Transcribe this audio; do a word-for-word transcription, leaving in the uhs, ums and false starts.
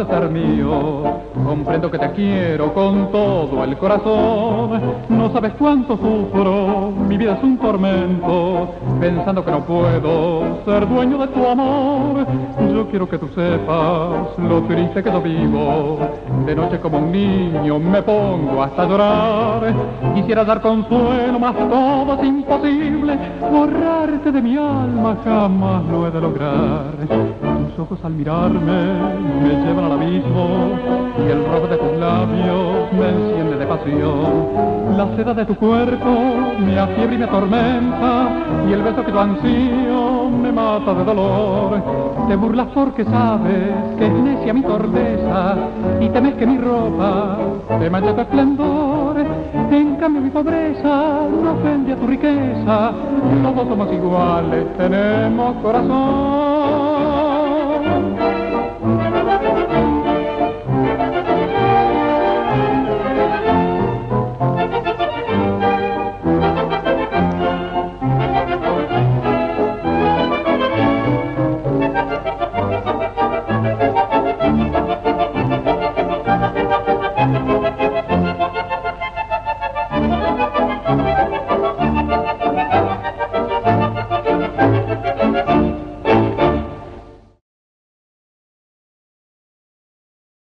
de ser mío. Comprendo que te quiero con todo el corazón. No sabes cuánto sufro, mi vida es un tormento, pensando que no puedo ser dueño de tu amor. Yo quiero que tú sepas lo triste que yo vivo. De noche como un niño me pongo hasta llorar. Quisiera dar consuelo, mas todo es imposible. Borrarte de mi alma jamás lo he de lograr. Tus ojos al mirarme me llevan al abismo y el rojo de tus labios me enciende de pasión. La seda de tu cuerpo me afiebre y me atormenta y el beso que yo ansío me mata de dolor. Te burlas porque sabes que es necia mi torpeza y temes que mi ropa te manche tu esplendor. En cambio mi pobreza no ofende a tu riqueza, todos somos iguales, tenemos corazón.